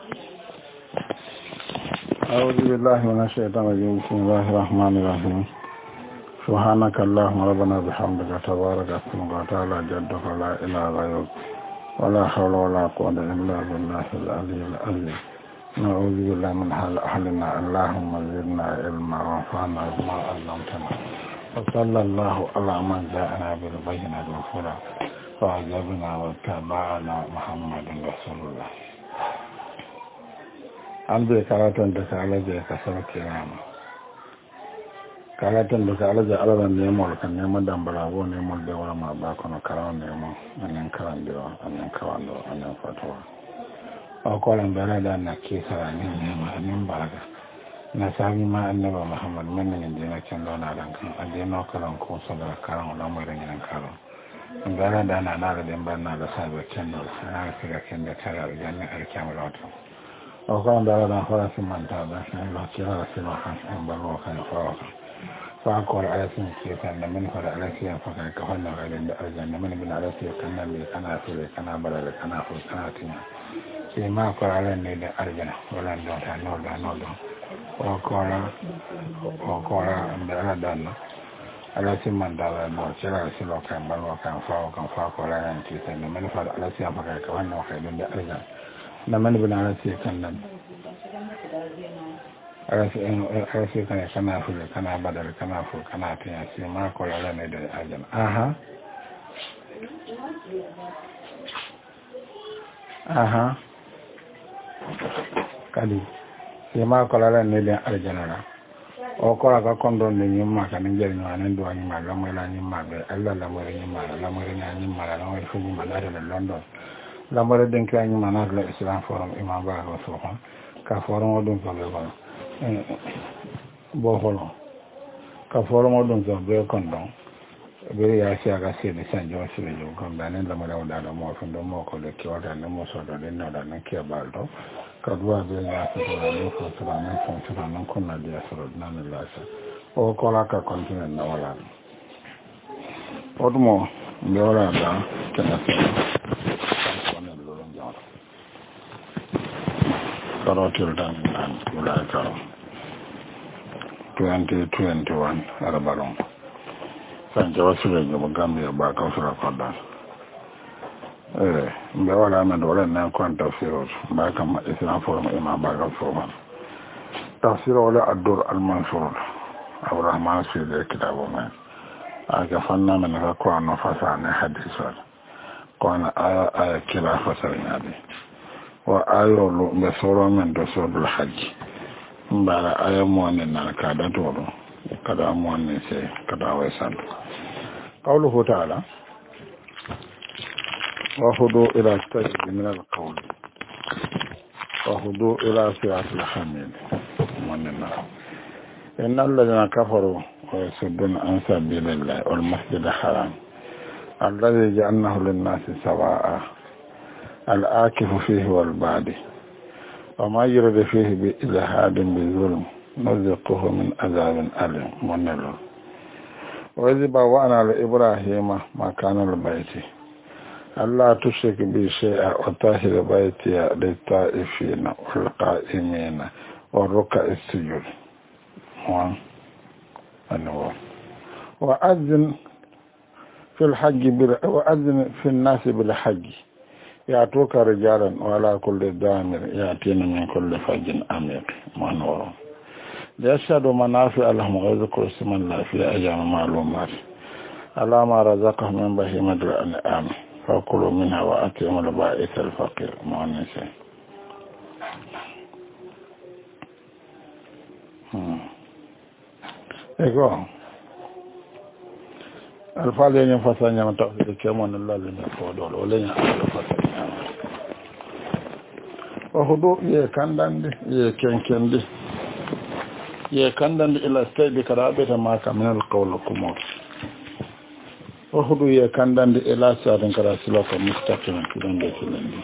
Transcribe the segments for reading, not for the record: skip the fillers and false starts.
أعوذ بالله من الشيطان الرجيم بسم الله الرحمن الرحيم سبحانك اللهم ربنا بحمدك تبارك اسمك وتعالى جدك لا إله غيرك ولا حول ولا قوة إلا بالله العلي العظيم نعوذ بالله من حال أهلنا اللهم زدنا علما وانفعنا بما علمتنا وصلى الله على من جاءنا بالبينات والهدى فأجبنا واتبعنا محمد رسول الله an bai karatun da ka alaje ka sauke rama karatun da ka alaje alaran neman kan neman dambarago neman da wani ma ba kuna karawar neman annan karan da annan kawan da annan fatuwa a kwanan bala da na ke saranin neman annan baraga na sami ma annaba muhammad mannan yin jina can zauna da kan ajiye na karan ko sadar karan lamarin yin karan bala da na da dimbar na da sabar can da na shiga kan da tara da jannin alkyamar wata o ko andara dan fara simanta da sai lo kira sai lo kan en balo kan fa ko ala sin ke kan da min fara ala sin fa kan ka wannan ga da aljanna min bin ala sin kan nan ne kana fere kana barale kana ko kana tin sai ma ko ala ne da aljanna wala don ta no do o ko ala andara dan ala sin manda da no kira sai lo kan balo kan fa ko ala ne ke kan min fara ala sin fa kan ka wannan ga da aljanna na mani bin arasi kan nan arasi kan kana fule kana badar kana fu kana tiya sai ma ko la ne da ajan aha kadi sai ma ko la ne da aljana o ko ka kondo ne nyima kan ngel nyane do ni ma la mo la ni ma be alla la mo ni ma la mo ni ma la mo fu ni ma la da London lamare den kay ñu manat la islam forum imam ba ko so ka forum odun ko be ko bo holo ka forum odun ko be kon don be ya ci aga se ni sanjo ci be jo kon da ne lamare o da mo fu do mo ko le ki o da ne mo so do den da ne ki ba do ka duwa be ya ci do ne ko so da ne ko so da ne ko na dia so na ne la sa o ko la ka continue na wala odmo be wala da kana karotil dan wala karo 2021 arabalon san jawasu le go gambia ba ka sura kodan mbe wala na dole na kwanta firos ba kam islam forum imam ba ka forum tafsir wala ad-dur al-mansur ar-rahman fi kitabu ma aga fanna man ka ko no fasana hadith ko na aya kila fasarina bi wa ayolo be soro men do sodul hajji mbara ayo mo ne na ka da to kada mo ne se kada wa san qawluhu ta'ala wa hudu ila tajid min al-qawl wa hudu ila sirat al-hamid manna innal ladina kafaru wa yasudduna an sabilillahi wal masjid al-haram alladhi ja'alnahu lin-nasi sawa'a الآكف فيه والبعد وما يرد فيه بإلحاد بظلم نذقه من عذاب أليم ونلو وإذ بوأنا لإبراهيم مكان البيت ألا تشرك بي شيئا وطهر بيتي للطائفين والقائمين والركع السجود وأذن في الحج وأذن في الناس بالحج يأتوك رجالا وعلى كل دامر يأتين من كل فج عميق منور ليشهدوا منافع لهم ويذكروا اسم الله في أيام معلومات على ما رزقهم من بهيمة الأنعام فكلوا منها وأطعموا البائس الفقير مؤنسين alfaale ñen fasa ñama tawde kemon lalle ne fodol wala ña fasa ñama o hudu ye kandande ye kenkende ye kandande ila staydi kada beta maka min al qawl kumot o hudu ye kandande ila sadin kada silaka mustaqim kidande kilande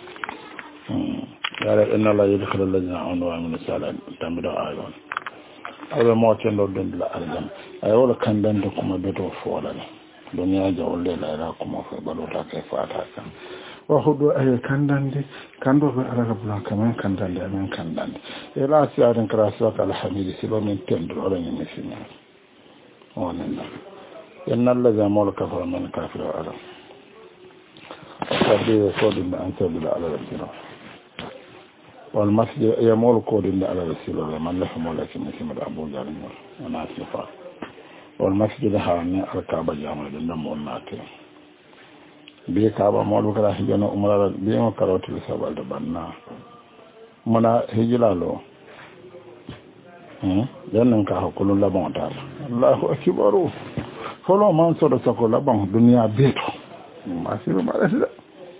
yara inna la yadkhulu alladhina amanu wa amilus salihati tamida ayon abe mo tendo den la arjam ay wala kandande kuma beto fola duniya jawle la ra kuma fa balota kai fata kan وخذوا أي كندندي كندو على ربنا كمان كندندي من كندندي إلى سيارة كراسوك على حميد سلو من تندر ولا يمسينا وننا إن الذي أمول كفر من كافر على فبيه صود إن أنت بلا على رسيله والمسجد يمول كود إن على رسيله من له مولاك مسيم أبو جارين وناسفا والمسجد حرامي الكعبة جامع لنم وناتي biye kaaba moolu kala hijano umrala biye mo karotili sabalde banna mona hijilalo jannan ka hakkulun labon taala allahu akbaru folo man sodo sako labon duniya beeto masiru balade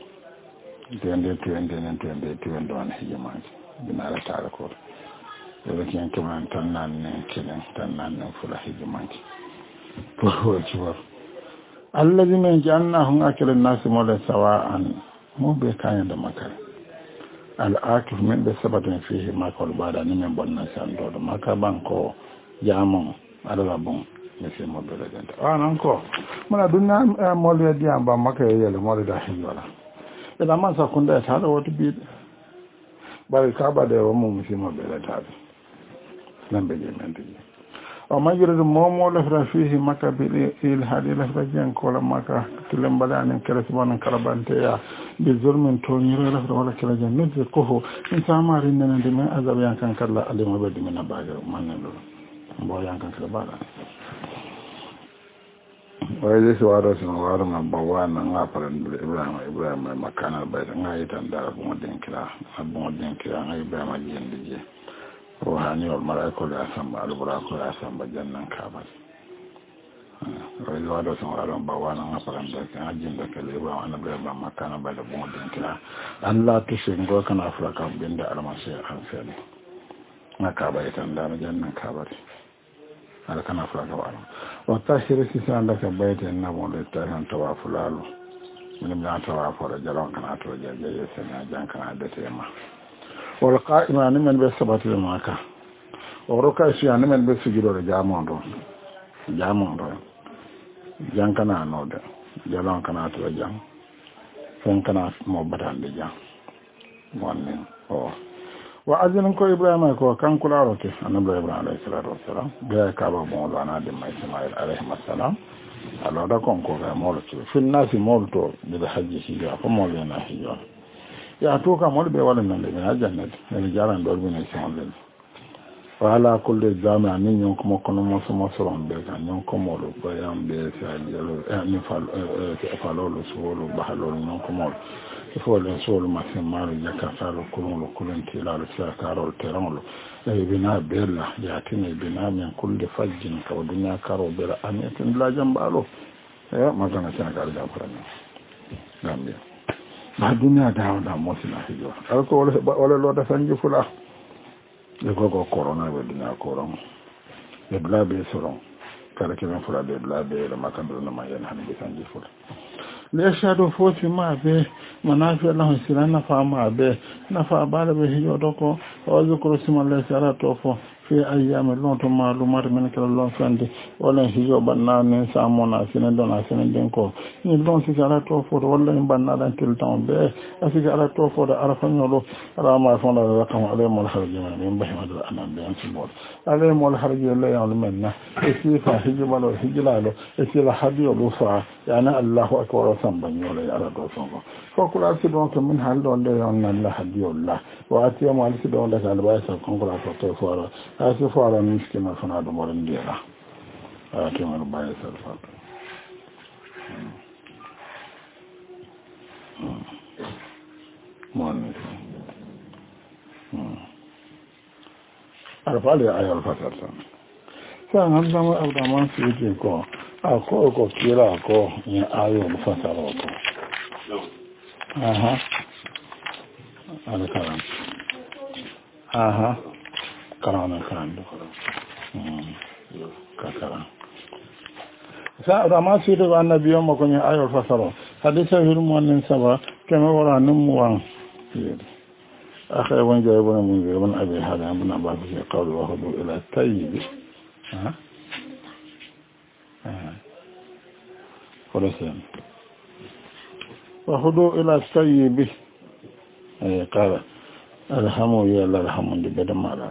tende don hijamaji binara taala ko wala kiyan kaman tannan ne kilen tannan ne fula hijamaji to ho ciwar الذين جعلناهم أكل الناس مولا سواء مو بكاين دمكر الآكف من بسبب فيه ما قال بعد أن من بنا سندود ما كبانكو جامون على ربون مثل ما بلدنا أنكو من الدنيا مولا ديام بمكة يلا مولا داخل ولا إذا ما سكون ده هذا وتبيد بالكعبة ده ومو مثل ما بلدنا لم بيجي من دي وما يريد مومو لفرا فيه مكة بالإلحاد لفرا جان كولا مكة كلم بدأن كرسبان كربانتيا بظلم تونير لفرا ولا كلا جان نذكوه إنسان ما ريننا دماء أذاب يانكان كلا أليم بدي من باجر من نلو بو يانكان كلا بالا وإذا سوارو سنوارو من بوانا نغافرن إبراهيم مكان البيت نغايتان دار بمدين كلا إبراهيم جين دي روحاني والملائكة لأسنب البراكة لأسنب جنة كابل وإذا وادو سنوارو بوانا نغافرن دك أجين دك الإبراهيم أنا بإبراهيم مكان البيت بمدين كلا أن لا تشنغو كان أفرقا بند المسيح أنساني نكابل يتندار جنة كابل هذا كان أفرقا وانا وتاشر سيسان لك بيت النبو للتاهم توافو لالو من بلان توافو رجلون كان أتوجه جيسنا جان كان عدتهما والقائم عن من بسبات الماكا وركع سيان من بسجدو جامون دون جان كان أنود جلون كان أتوجه فين كان مبتان دي جان وانين وأذن كو إبراهيم كو كان كلا روكي أنا إبراهيم عليه الصلاة والسلام بيا كابا بولو أنا دم إسماعيل عليه السلام الله دا كون كو مولتو في الناس مولتو بالحج هي فمولنا هي يا توكا مول بي ولا من الجنة الرجال دول بين يسمون وعلى كل جامع من يوم كم مصرون بيت يوم كم مولو بيان بيت يالو يعني فالو سولو بحلو يوم كم مول فول سول ما سمار يكسر كلون كلون تلال سكارول ترانلو بنا بيلا ياتني بنا من كل فج كودنيا كارو بلا أميت لا جنبالو ما كان سنقال جافرنا غامبيا ما الدنيا دا موسنا هيجو ألكو ولا لو تسنج فلا يكو كورونا بدنا كورونا يبلا بيسرون كذا كذا فلا يبلا بي لما كان دون ما ينحني بسنج فلا ليشهدوا فوت ما به منافع له سلام نفع ما به نفع بعد به يدوكو وذكر اسم الله تعالى توفو في أيام اللون معلومات من كل اللون فندي ولا هيجو بنان سامونا سندونا سندينكو اللون سيجارة توفو ولا بنان كل به سيجارة توفو عرفنا له راما فونا رقم عليه مول خرج من بهم هذا أنا بيان سبول عليه مول خرج الله يعلمنا إسيفا هيجو بالو هيجلالو إسيلا حديو لوفا يعني الله أكبر سامبني ولا يعرف توفو فكل أسيدون كمن حال دون ليون الله حديو الله وأتيا مال سيدون لك على بايس كونكلا توفو أسف على المسكين فنا دمر نديرا أكيد من بايس الفات مون أرفع لي أيها الفتاة سأنا عندما أبدأ ما سيجيكو أكو كيرا أكو أيها الفتاة أكو هذا كلام كلام كلام سأرى سيد النبي يوم كن آية الفصل حديث هرمان سبا كما ورا نموان أخي وين جايبون من أبي هذا ابن عباس في قول وهدوا إلى الطيب خلاصين وهدوء إلى السيب قال الحمد لله الحمد لله ما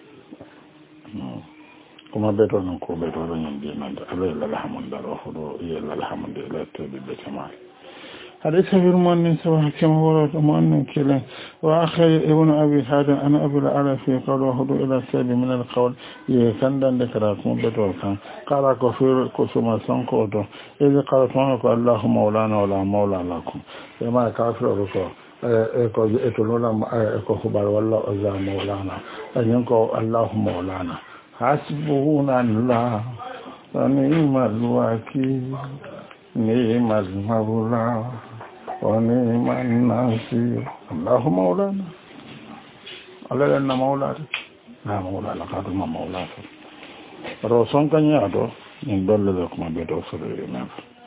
كما بيتو نكو بيتو نندي نند الله الحمد لله وهدوء إلى الحمد لله تبي بجمال حديث ابن المؤمن سواء كما ورد المؤمن كلا وآخر ابن أبي حاتم أنا أبي الأعلى في قول وهدوء إلى السيب من القول يكندن ذكراكم بيتو كان قال كفير كسما سنكوتو إذا قال تونك الله مولانا ولا مولى لكم كما كافر ركو eko etolola eko khubar walla azza maulana ayanko allah maulana hasbuna allah wa ni'mal wakeel ni'mal maula wa ni'man nasir allah maulana allah na maulana na maulana kadu ma maulana ro son kanya do ni dolle ko ma beto so de na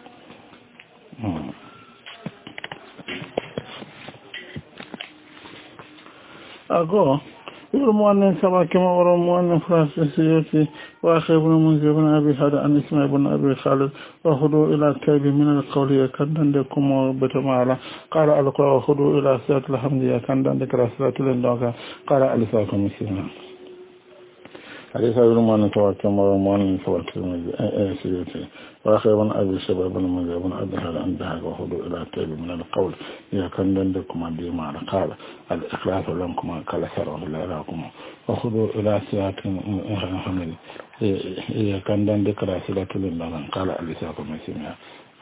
أقول المؤمن سبع كما ورا المؤمن فرنسيوتي وأخي ابن منذر بن أبي هذا أن اسمه ابن أبي خالد وخذوا إلى الكيب من القول كندن لكم وبتمالا قال ألقوا وخذوا إلى سيرة الحمد كندن لك رسالة لندوكا قال ألساكم مسلما حديث ابن المؤمن سبع كما ورا المؤمن سبع كما سيوتي وأخي ابن أبي شباب بن منذر بن أبي هذا أن ذهب وخذوا إلى الكيب من القول كندن لكم ديما قال الإخلاص لكم قال سره لا لكم وخذوا إلى سيرة الحمد كندن لك رسالة لندوكا قال ألساكم مسلما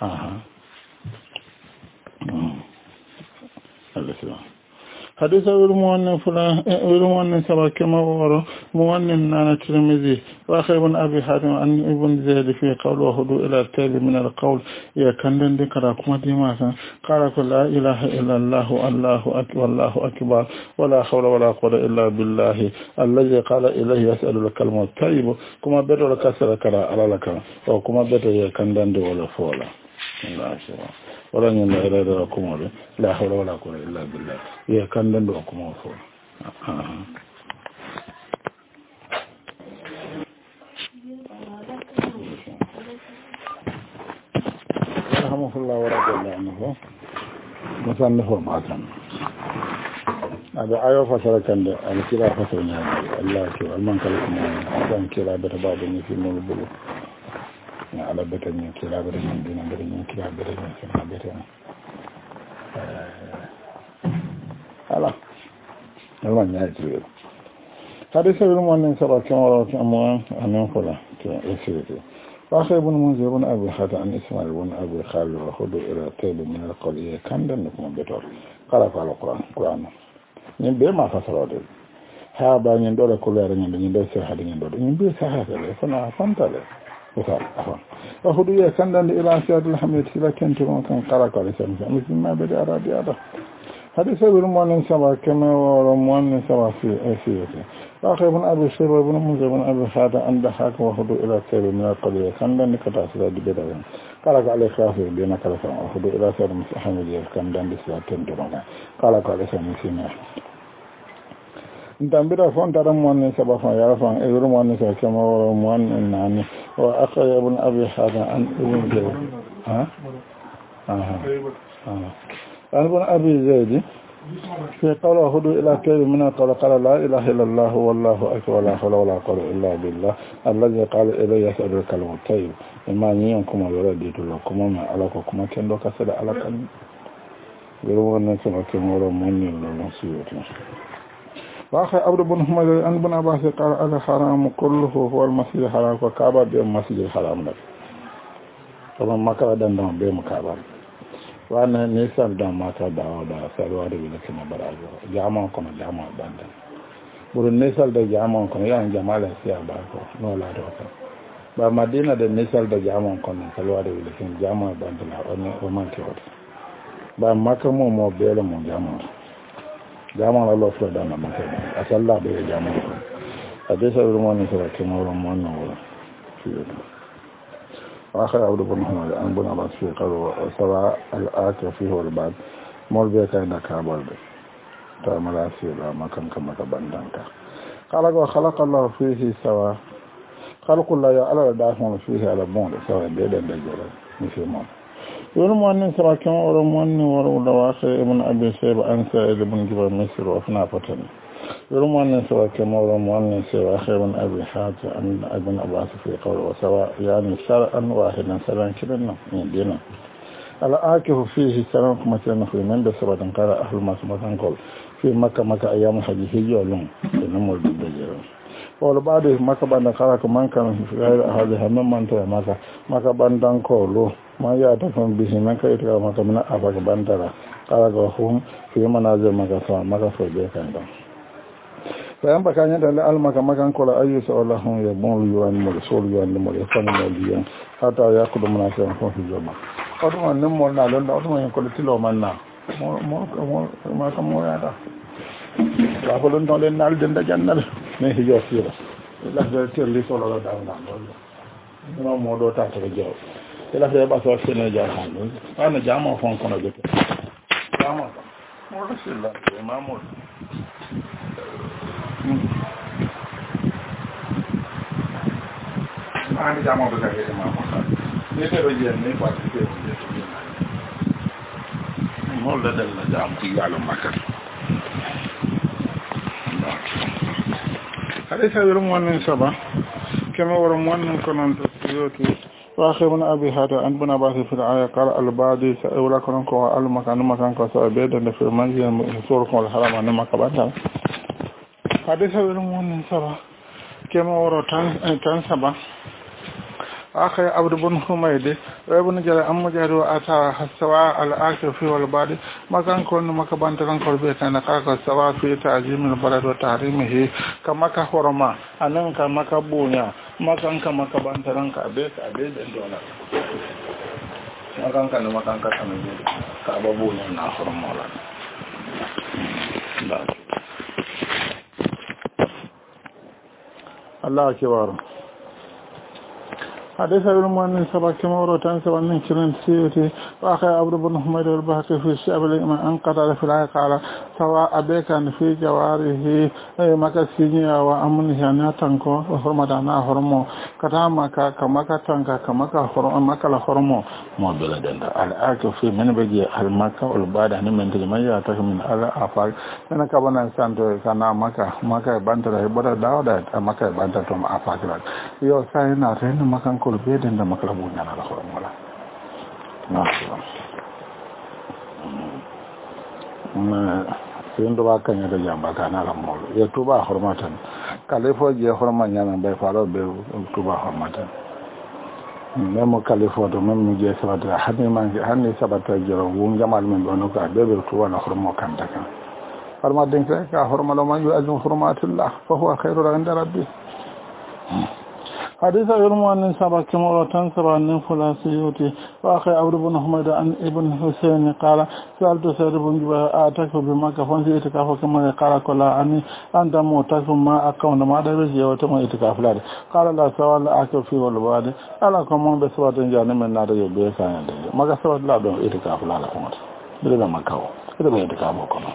حديث المؤمن فلان المؤمن سبع كما ورا مؤمن نانا الترمذي واخي ابن ابي حاتم عن ابن زيد في قول وهدوء الى التالي من القول يا كندن ذكر كما ديما قال لا اله الا الله الله اكبر الله اكبر ولا حول ولا قوه الا بالله الذي قال اليه يسال الكلمه الطيب كما بدر كسر كرا على لك وكما بدر يا كندن ولا فولا الله سبحانه ولا يلا إلا لكم لا حول ولا قوة إلا بالله هي كان لكم وفور رحمه الله ورضي الله عنه مصنفه معتم هذا آية فصل كان الكلا فصل الله كلا المنكر كان كلا بتباب في مولبلو على بتني كلا بدني دينا بدني كلا بدني كلا بدني ala Allah ya ji hadi sai mun wannan sabaka mara amma anan kula to yake واخي ابن منذر بن ابي حاتم عن اسماعيل بن ابي خالد وخذوا الى تيب من القريه كان لكم بتور قال القران ñin be ma fasaro de ha ba ñin dole ko leer ñin be se hadi ñin dole ñin be sa ha de fana fantale وصار وهدوء كندن إلى سياد الحمد لله كنت ممكن قرأ لسان مثل ما بدأ أرادي هذا حديث ابن المؤمن سبع كما ورموان سبع في أسيته وأخي ابن أبي شيبة ابن منذر ابن أبي حاتم أن ضحك وهدوء إلى سياد من القرية كندن كتا سياد بدأ قال عليه خافر بين كلفا وهدوء إلى سياد الحمد لله كندن بسياد كنت ممكن قال لسان مثل ntambira fon tara mon saba fa ya fa e ru mon sa kama wala mon nani wa akha ibn abi hada an ibn zayd an ibn abi zayd في قوله هدوا إلى كيد من قال لا إله إلا الله والله أكبر لا حول ولا قوة إلا بالله الذي قال إليه يسأل الكلمة الطيب إما نيانكم ويرديت لكم وما علاقكم كندو كسر على كلمة يروى الناس وكما ورموني للنصيرة واخي عبد بن حميد ان بن عباس قال الحرام كله هو المسجد الحرام وكعبه بالمسجد الحرام ده طبعا ما كان دندان بمكعبه وانا نيسال دام ما كان داو دا سالوا دي لكن براجو جامع كما جامع دندان بور نيسال ده جامع كما يان جمال سيا باكو نو لا دو با مدينه ده نيسال ده جامع كما سالوا دي لكن جامع دندان او ما كيوت با مكمو مو بيل مو جامع جامع الله فلا دانا مكان أسأل الله جامع أديس أبرمان سبا كما ورمان ولا وآخر عبد بن محمد أن بن عباس في قالوا سبا الآكل فيه والبعد مول بيكا إنك عبال بي تعمل أسير ما كان كما كبندانك قال وخلق الله فيه سوا خلق الله على دافع فيه على بون سوا بيدا بجرى مثل مون ورموان سراكم ورموان ورواخ ابن أبي سيب عن سائد بن جبر مصر وفنا فتن ورموان سراكم ورموان سراخ ابن أبي حاتم عن ابن أباس في قول وسواء يعني شرعا واحدا سرعا كلنا من دينا الآكف فيه سلام كما في من بسبة قال أهل ما سبة قول في مكة أيام حديثي يولون نمو البجر وبعد مكة بان قال كمان كان في غير هذه هم من تو مكة بان دان كولو ما يعتقون به من كيت مكة من أبغى بان ترى قال هم في منازل مكة سوا مكة في بيكان فأنا بكاني دل المكة مكان كل أي سؤال لهم يبون يوان مرسول يوان مريفان مريان حتى يأكل مناسب في الجماعة أدوما نمول نالون أدوما يقول تلو منا ما كم يا Rasulun tole nal denda jannal ne hijo sira la de terli solo la dawna no modo ta ta jaw la fe ba so sene ja hanu ana jamo fon kono jote jamo mo rasulullah imamul ani jamo be ka ke imamul ne te ro jen ne pa te mo la dal la jam ci yalla makka حديث ورموان سبا كما ورموان كنون تسيوتي وآخر من أبي هذا أن بنا باثي في الآية قال البادي سأولا كنون كوا المكان كوا سأبيدا في المنزل سوركم الحرام أنما كباتا حديث ورموان سبا كما ورموان سبا آخر عبد بن حميد وابن جل أم جل وأتى السواء الآخر في والبادي ما كان كون ما كبان تكن كربيت أنا كاك السواء في تعظيم البلد وتحريمه كما كحرما أنا كما كبونيا ما كان كما كبان تكن كبيت أبيد الدولة ما كان كسمي كابونيا نحرم ولا الله أكبر حديث ابن المؤمن سبا كما وروتان سبا نكرن سيوتي وأخي عبد بن حميد البهقي في الشعب الإمام أنقطع في الآية قال سواء أبيكا في جواره مكسينيا وأمنه ناتنكو وحرمتنا حرمو كتامك كمكا تنكا كمكا حرمك لحرمو مو بلدن الآكل في من بجي المكة والبعد عن من تجمعي أتاك من على أفاق أنا كبنا سانتو كنا مكة بانتر هبدا داودا مكة بانتر توم أفاق يو ساينا رين مكان كل بيدن ده مكلا بونا على خرم ولا ما سيندو باكن يدا جامبا كان على مول يتوبا حرمتن كاليفو جي حرمان يانا باي فالو بي توبا حرمتن مemo kalifoto mem je sabata hanni sabata jero won jamal men do no ka bebe to wala hormo kanta kan horma den ka horma lo man yu azum hurmatullah fa huwa khairu inda rabbi حديث يرمون سبا كما تنسبا نفلا سيوتي وأخي عبد بن حميد عن ابن حسين قال سألت سيد بن جبا آتك بمكة فانسي اتكاف كما قال كلا أني أنت موتك ما أكون ما درجي وتما اتكاف لدي قال لا سوال أكل في والبادي ألا كمان بسوات جاني من نار يبيكا يدي ما سوات لا بهم اتكاف لدي كمات بلما مكاو إذا بهم اتكاف كما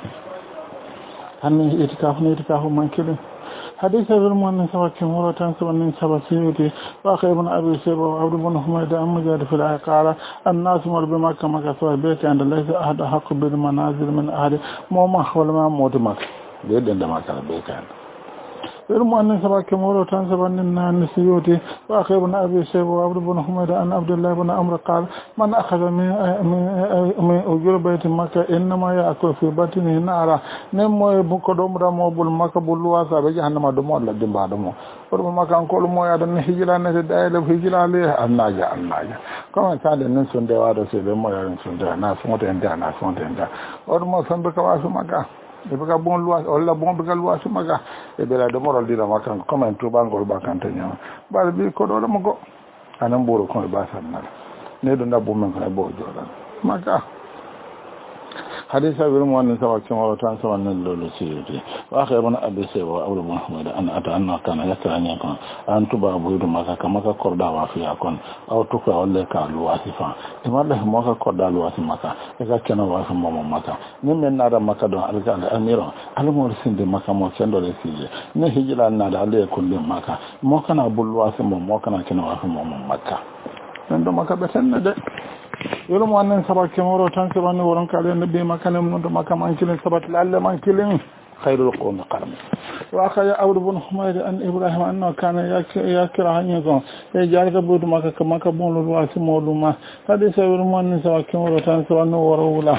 أني اتكاف من كله حديث ابن المؤمن سبا كمورة تنسب من سبا سيوتي وأخي ابن أبي سيبا وعبد بن حميد أم جاد في الآية قال الناس مر بمكة مكة سوى بيت عند ليس أحد حق بالمنازل من أحد موما ولا موت مكة بيت عند مكة بيت عند المؤمن سبا كمورة تنسب من سيوتي وأخي ابن أبي سيبا وعبد بن حميد أن عبد الله بن عمرو قال من أخذ من أجور بيت مكة إنما يأكل في بطنه نارا نمو يبقدم رمو بالمكة بالواسع بجهنم دمو لدن بعدمو ورمو مكان كل مو يادن هجلا نتدائل هجلا ليه الناجة كما كان ننسون دوارو سيدي مو ينسون دوارو ناسموت انتا ورمو سنبك واسو مكة ibaka bon loi wala bon baka loi su maga e bela de moral dina makan comment to bangol bakante nyama bal bi ko do mo go anan boro ko ba sanna ne do ndabbo men ko bo jodan maga حديث ابن المؤمن سوا كما تنسوا أن اللولو سيدي وآخر ابن أبي سيبا وأول بن حميد أن أتعنى كان يكتر أن يكون أن تبا بويد مكا كما كوردا وافيا كون أو تكا وليك الواسفا إما الله موكا كوردا الواسف مكا إذا كان واسف مومو مكا نمين نادا مكا دون ألقى الأميرو ألمور سند مكا موكسندو لسيجي نهجلا نادا عليه كل مكا موكا نابو الواسف موكا نكنا واسف مومو مكا نندو مكا بسند يلوم أن سبك كمورو تنسبني ورنك على النبي ما كان من ما كان كلين سبت لعل من كلين خير القرون قرن وأخذ أول بن حميد أن إبراهيم أنه كان يكره أن يكون يجعل بود ما كما كبون الواس مولما هذا يلوم أن سبك كمورو تنسبني ورولا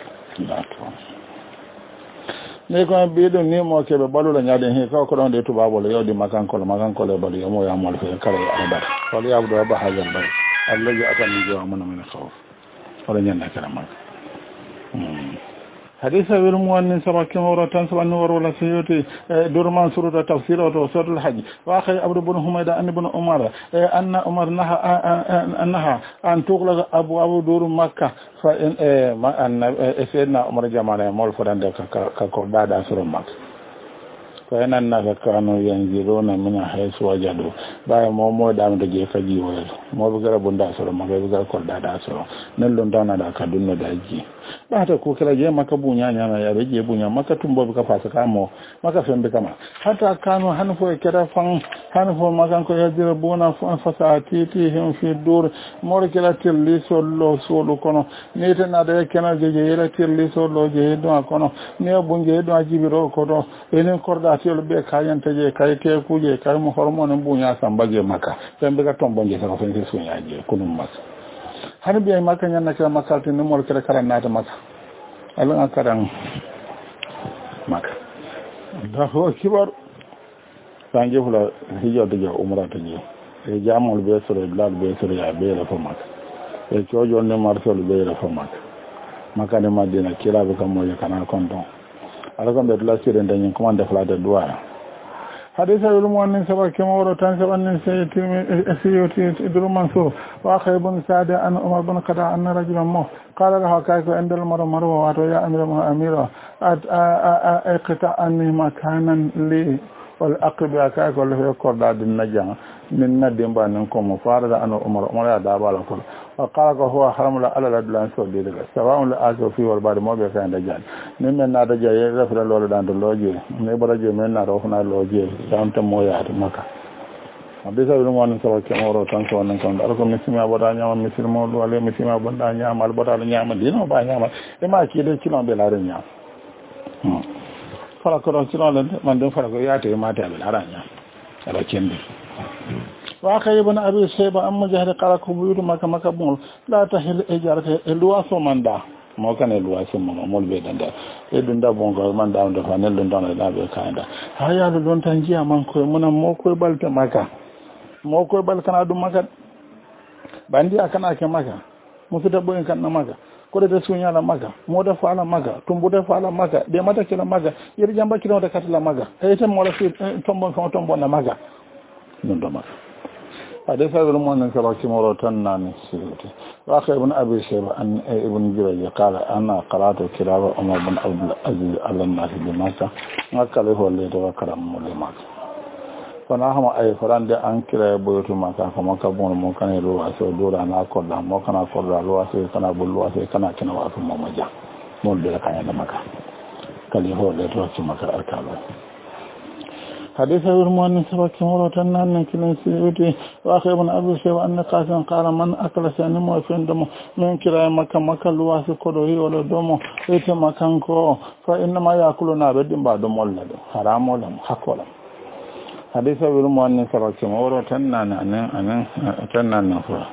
ne ko biido ni mo ke be balu la nyaade he ko ko don de tuba bolo yodi makan ko balu yo mo ya mol fe kala ya ba wala ya abdu ba hajan bay allah ya atani jo amana min khawf wala nyanna kala ma hadisa wir mu wan sabak woro tan saban woro la siyoti durman surata tafsir wa suratul hajj wa akhay abdu ibn humayda an ibn umar anna umar naha an tughla abu dur makkah fa in ma anna sayyidina umar jamana mol fodande ka ko dada suru makkah fa enan na kanu yanziruna min haythu wajadu ba mo dam de je faji wala mo be gara bunda suru makkah be gara ko dada suru nan lon dana da ka dunno da ji ba ta ko kala je maka bunya nyama ya be je bunya maka tumbo ka fasa kamo maka fembe kama hata kanu hanfo kera fan hanfo makan ko yajira bona fasati ti him fi dur mor kala tilli sollo solo kono ne tana da kana je yela tilli sollo je do kono ne bunje do ajibiro ko do enen korda tiol be kayante je kayte kuje kay mo hormone bunya sambaje maka fembe ka tombo je ka fense sunya je kunum maka har biya maka nyanna ka makalti ni mol kere karan nata maka alun akaran maka da ho kibar sanje fula hijo de umra to je e jamol be sore blad be sore ya be la fo maka e jojo ne marsol be la fo maka ne madina kila be kam moje kana konton ala ko be la sire ndanyen commande fla de douane hadisa yulum wonni sabak kemoro tan sabanni seyoti idru mansur wa khaybun sada an umar bin qada anna rajulan mo qala lahu kayfa indal marwa wa ya amira aqta anni makanan li wal aqbi kayfa lahu korda din najan min nadim banan ko mo farada an umar ya da bala ko وقال هو حرم لا على الادلان سودي سواء لا ازو في والبار مو be kan dajal nin men na dajal ye rafra lolo dan do loje ne baraje men na ro na loje dan ta moya ta maka abisa dum won so ke moro tan so nan kon ar ko misima boda nyama misima do ale misima bonda nyama al boda nyama dino ba nyama e ma ki de kilon be la re nyama fara ko ron kilon man do fara ko yaate ma ta be la ra nyama ala kende وأخي ابن أبي شيبة أم جهل قالك بيوت مكة بول لا تحل إجارة الواسو من دا ما كان الواسو من مول بيدندا إدندا بونغ من دا وندا فانل دندا لا بيكاندا هيا لون تنجي أمان كوي منا مو كوي بالت مكة مو كوي بال كنا دو مكة باندي أكنا كمكة مفيدا بوين كنا مكة kode da sunya la maga moda fa la maga tumbu da fa la maga de mata kila maga yir jamba kila da katla maga e tan mo la fi tombo na maga non do maga حديث هذا المؤمن كراكي مرتنا نسيته وأخي ابن أبي شيبة أن ابن جريج قال أنا قرأت كتاب عمر بن عبد العزيز على الناس بمكة قال هو اللي توكل من مكة فنحن أي فرند أن كلا بيوت مكة فمكة بون مكان الواسع دور أنا أقول لهم مكان أقول لهم الواسع كنا بالواسع كنا واسع ممجا مول بلكان مكة قال هو اللي توكل مكة أركاله حديث المؤمن سبك مرة نان كلن سيوتي وأخي ابن أبي شيبة أن قاسم قال من أكل سنمو فندمو من كلا مكة لواس كدوه ولا دومو إيت مكان كو فإنما يأكلنا بدين بعد مولد حرام ولا حق ولا حديث المؤمن سبك مرة نان تنان نفر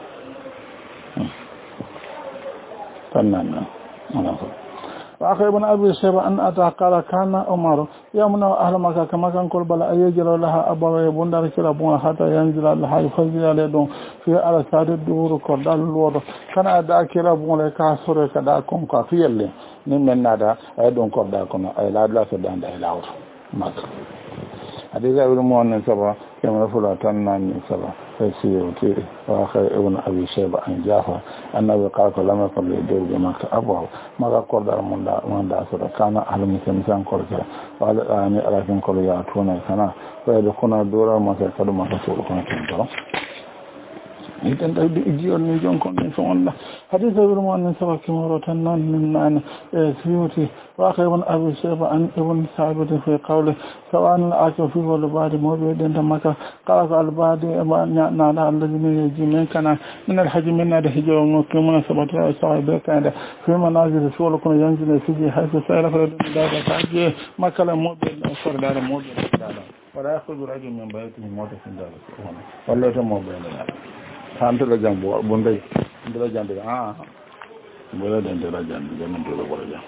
وأخي ابن أبي شيبة أن أتى قال كان عمر يمنع أهل مكة كما كان كل بلا أيجل لها أبوي بندر كلا بون حتى ينزل لها يفجر عليهم في على ساد الدور كردال الوضع كان أدى كلا بون لكاسر كدا كون كافي اللي نمن نادا أيدون كردال كون أي لا لا سدان دا إلاور مكة حديث ابن مؤمن سبا كما فلا تنان سبا سيوتي وأخي ابن أبي شيبة أن جافر أنه قال لما قبل يدور بمكة أبوه ما قال دار من داسر كان أهل مثل كوركا وقال أني أراكم كل يأتون كنا ويدخلون دورا ما سيكدوا ما تسولكم كنتم إذن تجي أن يجونكم من فون حديث بالمؤمن سبك مرة من سيوتي وآخر ابن أبي شيبة عن ابن ثابت في قوله سواء الآكل فيه والبعد موجود عند مكة قال البعد نعلى الذين يجي من كان من الحج من هذا الحج ومقيمون سبت سواء بك في منازل سوى لكم ينزل فيه حيث سائل فرد دار فاجي مكة موجود أصر دار موجود ولا يخرج الرجل من بيته موت في دار ولا يتم بيننا Tanto jambo bondai ndira jambe bola den ndira jambe den ndira bola jam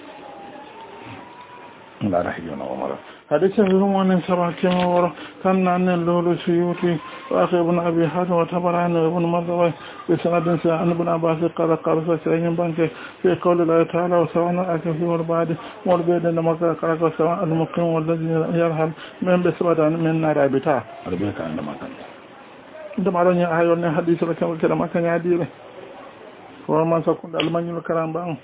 la rahiyuna umara hadith al-rumani sabaki mawara kanna an lulu suyuti wa akhi ibn abi hatim wa tabarani ibn mardawi bi sanadin sa ibn abbas qala qala sayyid banke fi qawli la ta'ala wa sawana akafi wal ba'd wal bayda namaka qala sawa al-muqim walladhi yarham min bisbadan min narabita arbeka andamaka ndamaron ya ayon ne hadisi la kan kala makan ya dire ko man sakun almanyu karamba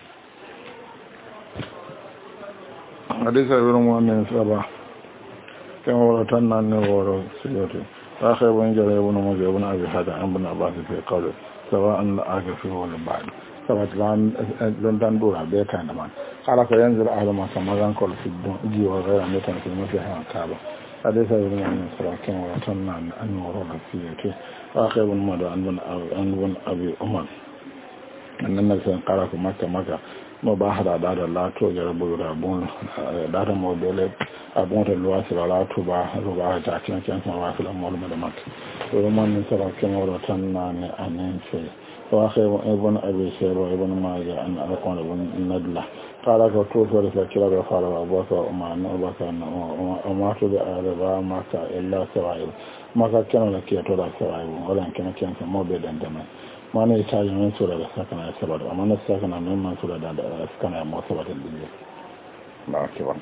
hadisi wurin wannan saba kan wala tannan ne woro siyote akhir ban jare ibn mujah ibn abi hada ibn abbas fi qawli sawa'an al-akhir wal ba'd sabat lan dan dura be kan man kala ko yanzur ahlama samagan kol fi jiwa ghayra mutan fi mafiha kaba حديث ابن عمر صلى الله عليه وسلم عن ورود فيه آخر مدى عن أبي عمر أن النبي صلى الله عليه وسلم مكة مباحثة دار لا توجد بغير أبون دار موبيلة أبون الواسل لا تباح رباح تاكين كان سواسل أمول مدى مكة ومن صلى الله عليه وسلم عن شيء وآخر ابن أبي شيبة وابن ماجه أن أقول ابن ندلة قال كتوف ورثة كلا بفعل أبوك وأمان أبوك وما تدع ربا مكة إلا سوائل مكة كانوا لك يتولى سوائل ولكن كان موبيل عندما ما نيتاج من سورة السكنة السبب وما نسكن من سورة السكنة الموصبة الدنيا لا أكبر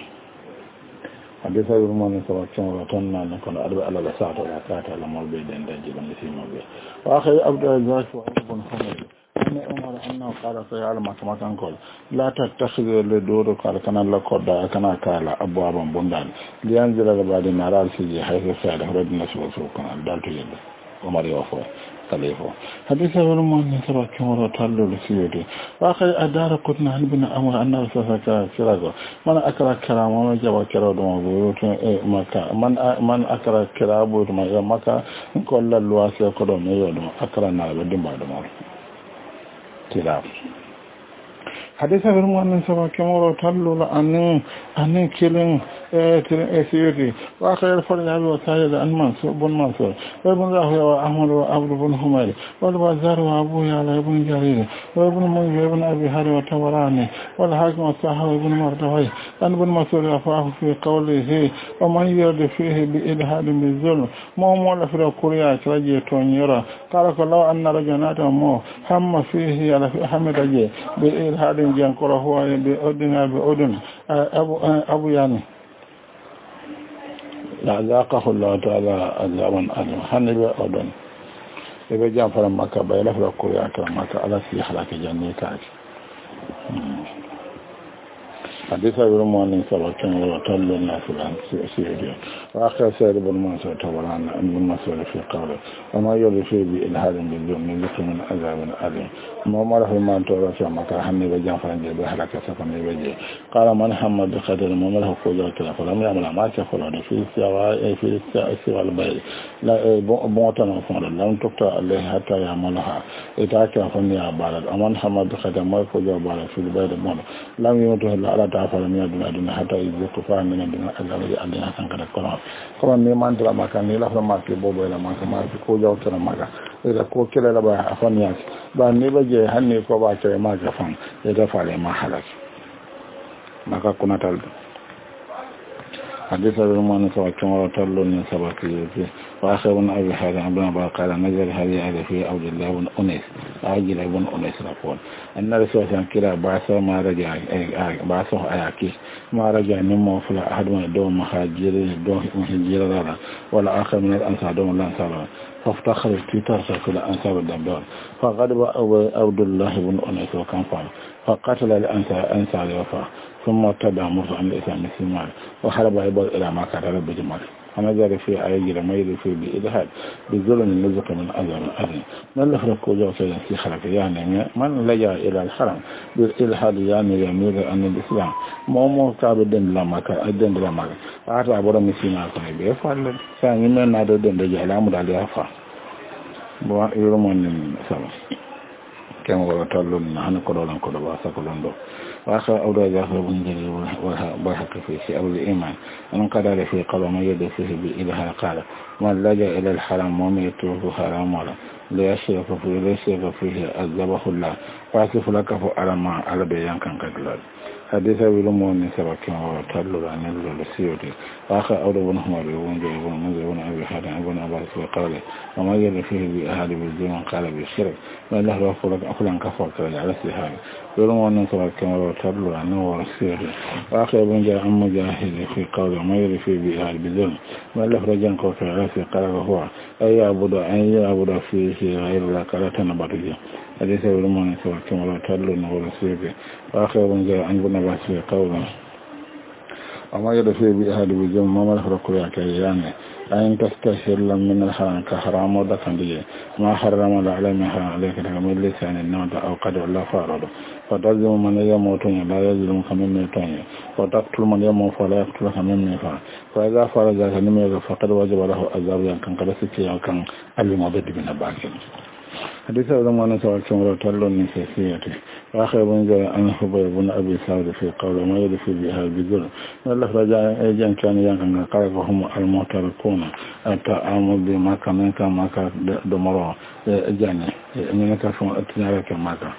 حديث المؤمن صلى الله عليه وسلم وطننا نكون أربع على لساعة ولا ساعة على موبيل عند جبل في موبيل وآخر أبدا الزاك وابن حمد أن عمر أنه قال سيعلم كما كان قال لا تتخذ لدور قال كان لقد كان قال أبوابا بندان لينزل بعد نار السجي حيث سعد ردنا سوكنا دالت يد عمر يوفو خليفه حديث المؤمن صلى الله عليه وسلم وطلوا لسيوتي وآخر أدار قدنا عن ابن أمر أنه سفكا كراغو من أكرا كرام ومن جوا كرا دون بيوت مكة من أكرا كرا بيوت مكة كل الواسع قدوم يودم أكرا نار بدم بعد مار كرام حديث المؤمن صلى الله عليه وسلم وطلوا أن كلم سيوتي وآخر الفريابي وسائل عن منصور بن منصور وابن راهوي وأحمد وعبد بن حميد والبزار وأبو يعلى بن جرير وابن منذر بن أبي هاري وتوراني والحاكم الصحابي بن مردوي أن بن مسعود رفعه في قوله ومن يرد فيه بإلحاد بالظلم ما مولى في الكوريا كرجي تونيرا قال لو أن رجنات مو هم فيه على في أحمد رجي بإلحاد جنكره هو بأذن أبو يعني لا ذاقه الله تعالى عذابا أليما حنبي أودن إذا جاء فرم مكة بيلا في الكوريا كمكة على سيح لك جنيتك حديث المؤمن صلى الله عليه وسلم وطلوا الناس عن سيدهم وآخر سيد بن منصور تولان أن بن منصور في قوله وما يولي فيه بإلحاد بالظلم ذكر من عذاب أليم ما مره ما تورى في مكة حنبي جاء فرم جيب حلك سفن يبجي قال من حمد بقدر ما مره قوله كلا فلم يعمل ما كفر في سوى البيت لا بوطن وفعل لم تقطع عليه حتى يعملها إتاكا فني عبارة ومن حمد بقدر ما قوله عبارة في البيت لم يمته إلا على تعفل من الدنيا حتى يزيق من الدنيا الذي عليها كان قد قرأ كما نيمان ترى ما كان يلا فما في بوبو إلى ما كما في كوجا ترى ما كان إذا كوكلا لبا أفنياك بان نبجي هني كوبا ترى ما كفان يدفع ما حلك ما كنا تلد حديث المؤمن صلى الله عليه وسلم وطلوا من سبكي وآخر من أبي حازم ابن أبا قال نزل هذه في عبد الله بن أنيس عجل بن أنيس رفول أن رسول الله كلا بعثه ما رجع بعثه أياكي ما رجع نمو فلا أحد من الدوم مهاجر دارا ولا آخر من الأنصار دوم الأنصار فافتخر في ترسل كل أنصار الدمدار فغضب عبد الله بن أنيس وكان فعل فقتل الأنصار وفاه ثم اتبع مرسى عن الإسلام السمار وحرب عباد إلى ما كان رب جمال أنا جاري في عيجر ما يدري في بإلهاد بظلم النزق من أذن أذن من لفرق وجوه في خلق يعني من لجأ إلى الحرم بالإلهاد يعني يميل أن الإسلام مو كاب الدين لما الدين لما أعطى أبورا مسينا كوني بيفعل ساني من نادو الدين رجع الأمر عليها فا بوا يرمون سوا كما ورطلون نحن كدولا كدوا سكولون وآخر أولى ذاهر بنجري وحق في شيء أول الإيمان أن قدر في قول ما يد فيه بإله قال من لجأ إلى الحرام وميته حرام ولا ليشرك فيه الذبح الله فاكف لك فأرى ما على بيان كان قدر حديث بلمون سبا كما ورطلون عن السيوتي وآخر أولى بنهما بونجري بن أبي حاتم بن أباس وقال وما يد فيه بأهل بالزمن قال بالشرك من له رفلك أخلا كفر كرج على سهال بلمون سبا كما ورطلون عنه ورسيوتي وآخر بن جاء عن مجاهد في قول وما يد فيه بأهل بالزمن من له رجان كفر على سهال قال هو أن يعبد فيه غير الله قال تنبطيه حديث بلمون سبا كما ورطلون ورسيوتي وآخر بن جاء عن بن أباس في قول وما يد فيه بأهل بالزمن ما له ركوع كيانه أن تستشهر من الحرام كحرام ودكان دي ما حرم الله عليه ما حرم عليك من لسان النوت أو قدر الله فارض فتظلم من يموتون لا يظلم كمن يموتون وتقتل من يموت فلا يقتل كمن يفعل فإذا فعل ذلك نمير فقد وجب له عذاب كان قد سكي كان المضد من الباكين حديث أولا ما نسوى كمرة تلون من سيسيته وآخر بن جاء عن حبيب بن أبي سعد في قول ما يدفي بها بذل والله رجاء أيجان كان ينقل قال وهم المعتركون التعامل بما كان منك ما كان دمرا جاني منك فهم أتنارك ما كان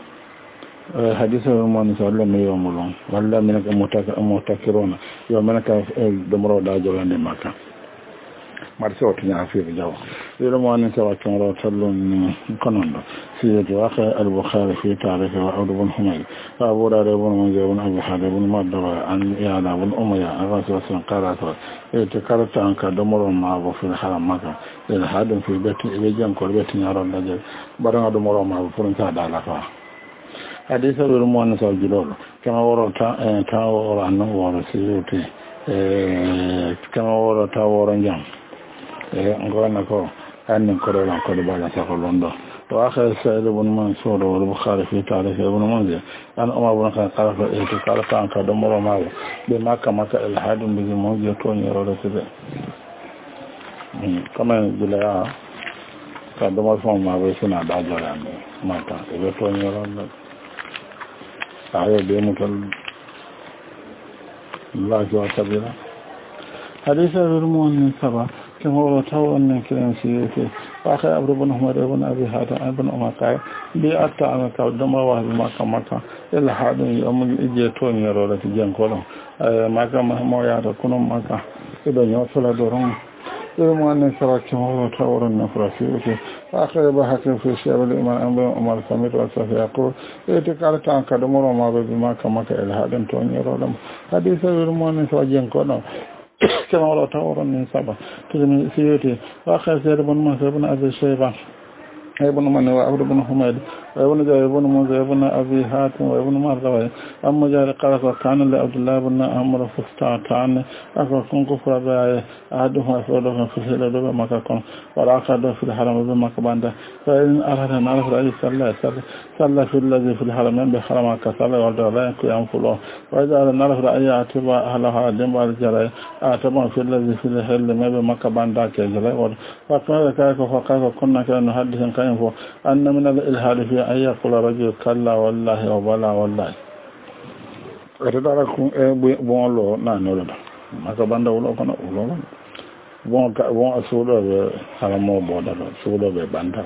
حديث ما نسوى لهم يومون والله منك المعتكرون يوم منك دمرا داجران ما كان marso tanya fi jaw yelo mo an tawa kamro tallon konondo fi waqa al-bukhari fi tarikh wa abu ibn humayr wa abu dawud ibn munzir ibn abi hadim ibn madara an yana ibn umayya rasul qala takarata an ka domoro ma bo fi haram maka el hadin fi beti e jan ko beti nyaron daje baranga domoro ma bo furun ta dala fa hadisa do mo an tawa jilolo kama woro ta woro an woro siyuti kama woro ta woro jam ngona ko annin kodolan kodo bala sako londo to akhir sa'id ibn mansur wa bukhari fi tarikh ibn munzir an umar ibn khattab qala to qala ta ka do moro ma be makka maka al hadin bi mo je to ni ro de kama bila ka do mo fon ma be suna da jara ne mata e be to ni ro na ayo be mo tal la jo tabira hadith al-mu'min saba كما هو تو أن كلام سيئة وآخر أبو بن حمد بن أبي حاتم بن أمر قال بأتى أنا كودم واحد ما كمكة إلا حد يوم يجتون يرولة جن كلهم ما كم ما يعرف كلهم ما كم إذا يوصل دورهم إذا ما نسرع كما هو تو أن فرسيه وآخر بحكم في شيء الإمام أبو عمر سمير وصفي يقول إتقال كان كدم ما بما كمكة إلا حد تون يرولة حديث الإمام نسرع جن كلهم كما ولا تورن من سبا كلمة سيوتي وآخر سيد بن منصر بن أبي شيبان ابن من وعبد بن حميد وابن جابر بن منذر ابن أبي حاتم وابن مروي أما جاري قال كان لعبد الله بن عمرو فستان أكو كن كفر بأي أحدهم أفضلهم في سيلة بمكة كن والآخر في الحرم بمكة باندا فإن أراد أن أعرف رأي صلى في الذي في الحرم بحرم كصلى والدولة ينقيم فلو وإذا أراد أن أعرف رأي أعتبى أهلها دمبا الجرى أعتبى في الذي في الحرم بمكة باندا كجرى وقال ذلك فقال كنا كنا نحدث أن من الإلحاد في أن يقول رجل كلا والله وبلا والله أتداركم بون الله نانولا ما كبان دولو كنا أولو بون أسولو بحرمو بودر سولو بباندر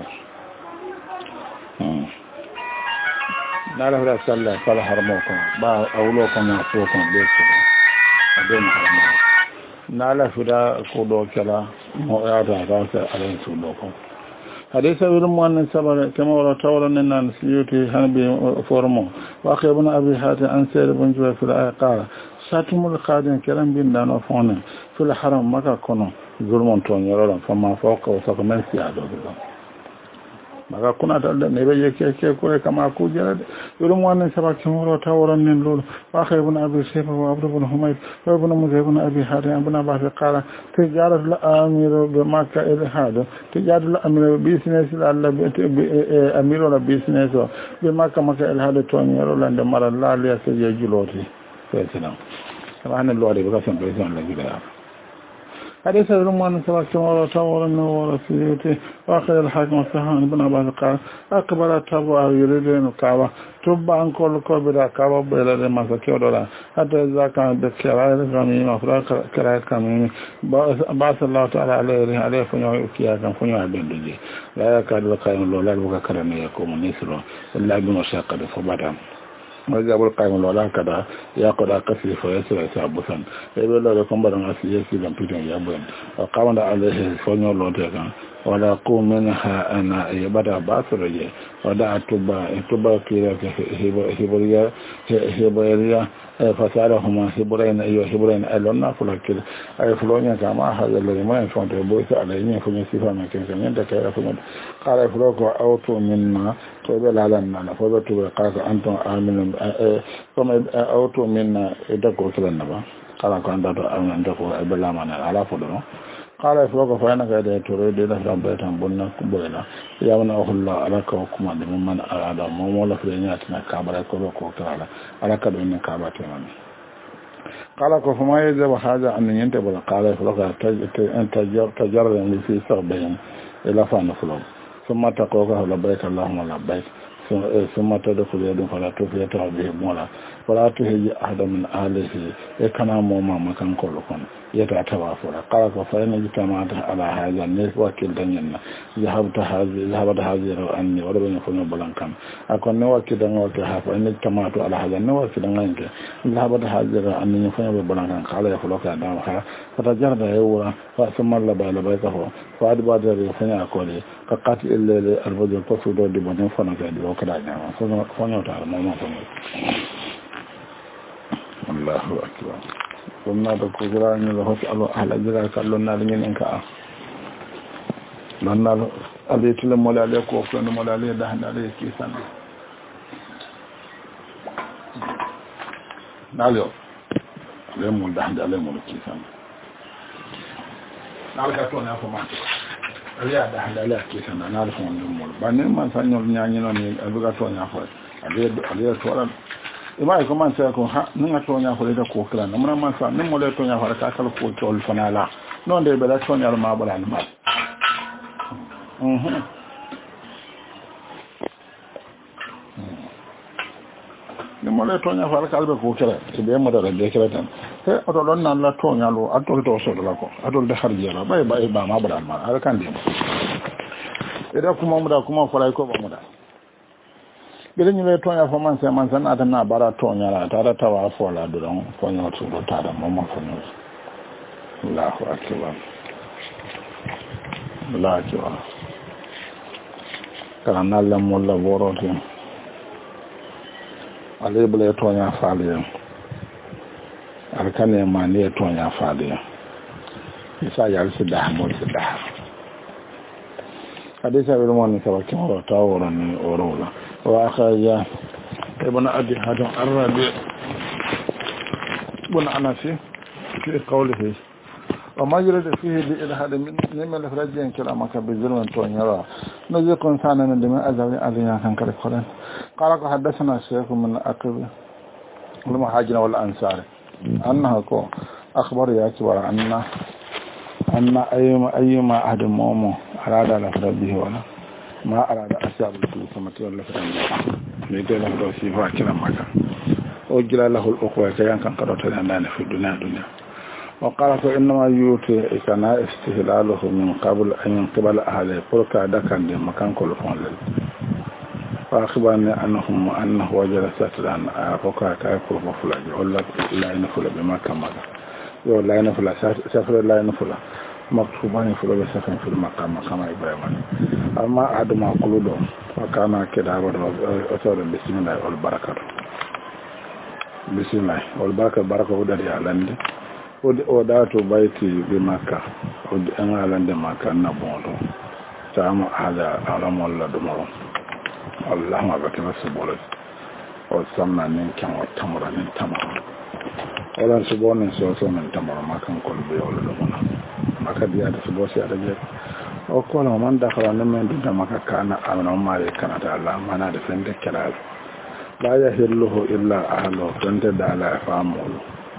نعرف رسال الله فلا حرمو كنا با أولو كنا فوكم بيكتب أدين حرمو نعرف دا كودو كلا مؤيادا راسة ألين سولو كنا حديث ابن سبر كما ورا تورن ان سيوتي حنبي فورمو واخي ابن ابي حاتم عن سير بن جوي في الايه قال شاتم القادم كلام بين دانو فون في الحرم مكه كونو ظلم تون يرون فما فوق وسق من سيادو maka kuna talda ne be ke ko kama ku jara yoro mo nan saba ki moro taworan nen lolu wa khaybun abi sayfa wa abdu ibn humayd wa ibn muzayibun abi hadan ibn abbas qala tijarat la amiru bi makka il hada tijarat la amiru business la alla bi amiru la business bi makka makka il hada to nyoro lande mara la le se je juloti president sabana lori ba kan president la gida حديث الرمان سواء كما تورا نور سيوتي وآخر الحاكم السهان بن عباس قال أكبر تبع يريدون الكعبة تبع عن كل كبيرة كعبة بلا لما سكيو دولا حتى إذا كان بكراء الغميم أفراء كراء الكميم بعث الله تعالى عليه فنوع إكياكا فنوع بندجي لا يكاد القائم الله لا يبقى كرمي يقوم نسره إلا بمشاقة فبدا وجاب القائم الولا كذا يأخذ كسر فيسر يسابسا يقول له كم بدنا أسيء لم تجن يبون وقامنا عليه فنيو لوتها ولا قوم منها أنا يبدأ باسرجة ودا تبا كيرا هبريا فسألهما هبرين ألونا فلكل أي فلونيا كما هذا الذي ما يفهم تبويس عليه فني صفة ما كان ينتكى فني قال فلوك أوتو منا تقبل على الناس فبتوا قال أنتم آمنون كما أوتو منا إدكوا كلا نبا قال كان داتو آمن دكوا إبلا منا على فلو قال فلوك فأنا كذا تريد إلى ربيتهم بنا كبرنا يومنا الله على كوكما من أراد مولا في نياتنا كابرا كوكو كلا على كدوين كابتنا قال فما يجب هذا أن ينتبه قال فلوك تجرد اللي في صعبهم إلى فان فلوك ثم تقوله لبيك اللهم لبيك ثم تدخل يدك فلا تفيت به مولا ولا تهجي أحد من أهله يكنا موما مكان كلكم يتعتوافر قال فإن اجتمعت على هذا الناس وكل دنينا ذهبت هذه أني وربنا يكون بلانكم أكون نوكي دنوكي فإن اجتمعت على هذا النوكي دنوكي ذهبت هذه أني يكون بلانكم قال يخلق أدامها فتجرد يورا ثم لبيكه فأدبات يفني أقولي كقاتل الليل الرجل تصود دبنين فنكاد وكذا فنوتار موما فنوت الله أكبر قلنا بكبراني له سألوا أهل ذلك قالوا لنا إنك لنا أبيت لمولا عليك وفلن مولا عليه دهن عليه كيسان ناليو عليهم دهن عليهم كيسان نالك أتوني أفو مانتك عليه دهن عليه كيسان نالك ونمول بانين من سنجل نيانينوني أبقى أتوني أفو عليه تورا ima ko man sa ko ha ninga to nya ko da ko kala na mun man sa nin mo le to nya fara ka kala ko to fana la non de be la to nya ma bala ni ma ni mo le to nya fara ka be ko kala e be mo da de kala tan he o to don nan la to nya lo ato to so la ko ato de harje la bay ba ma bala ma ala kan di e da kuma mu da kuma fara ko ba mu da birin yile tonya fo man san ata na bara tonya la ta tawa fo la do don fo nyo to do ta da mo fo nyo Allahu akbar Allahu akbar kana la mo la borote ale bele tonya faale arkane ma ne tonya faale isa ya su da mo su da hadisa be mo ni sawa kimo ta woro ni orola وأخرج ابن أبي حاتم الربيع بن أنس في قوله وما يرد فيه بإلحاد من الفرجين كلامك بظلم تونيرا نذيق إنسانا من دماء أزل علينا كان كالقرآن قال حدثنا الشيخ من أقرب المهاجر والأنصار أنه أخبر يأكبر أن أيما أحد مومو أراد لفرده ولا ما أراد أشياء بالسمة ولا فرنجا ميدل له سيفا كلا مكا وجل له الأخوة كيان كان قدرت لنا في الدنيا وقال فإنما يوتي كان استهلاله من قبل أن ينقبل أهله فلك دكان دي مكان كل فون لل فأخبرني أنه وجد سترا أخوكا كايكل فلاج ولا لا ينفل بما كمل لا ينفل سفر لا ينفل مكتوبان فلو بسفن في المقام كما يبين أما أدم قلوبهم وكان كده أصور بسم الله والبركة بسم الله والبركة بركة ودري على وداتو بيتي بمكة ودأنا على مكة نبوله samu hada alamu Allah dumaro Allah ma baka basu bolas o samna nin kan wa tamara nin tamara wala su bonin so nin tamara makan kol be wala dumana maka biya da su bosi ada je o ko no man da kala nan men da maka kana amana mare kana da Allah mana da fende kala la yahilluhu illa ahlu tanta da ala famulu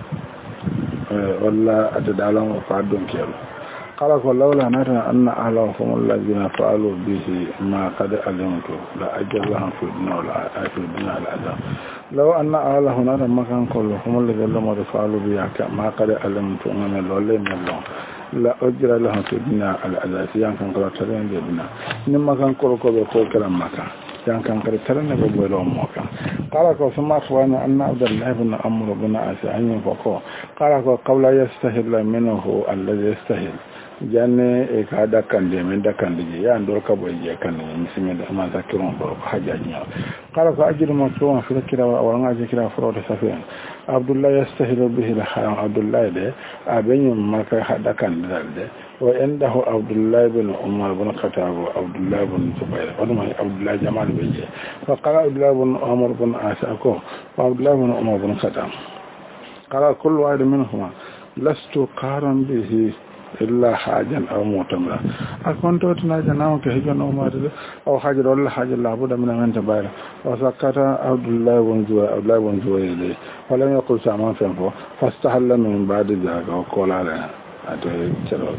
wala atadalan wa fadun kelo قال لولا نرى أن أهلهم هم الذين فعلوا به ما قد علمت لأجر لهم في الدنيا والآخرة في الدنيا العذاب لو أن أهلهم نرى ما كان كلهم هم الذين فعلوا به ما قد علمت من الولين الله لأجر لهم في الدنيا العذاب يعني كان كلا ترين جبنا نما كان كلهم بفوق كلام مكان يعني كان كلا ترين بقولهم مكان قال ثم أخوانا أن عبد الله بن عمرو بن عاص أن فقال قال قبل يستهل منه الذي يستهل janne e ka dakande men dakande je ya ndor ka boy je kan misime da ma zakiron do hajaji ya qala fa ajru ma tuwa fi kira wa nga je kira furo da safiyan abdullah yastahilu bihi al haram abdullah de abenyu maka hadakan dalde wa indahu abdullah ibn umar ibn khattab abdullah ibn zubair wa ma abdullah jamal beje fa qala abdullah ibn umar ibn asako wa abdullah ibn umar ibn khattab qala kullu wahid minhuma lastu qaran bihi إلا حاجة أو مؤتمرة أكون توتنا جنام كهجن أو مارد أو حاجة ولا حاجة لابد من تباير وسكت عبد الله بن زويل ولم يقل سامان فنفو فاستحل من بعد ذلك وقال عليه أتي تلوك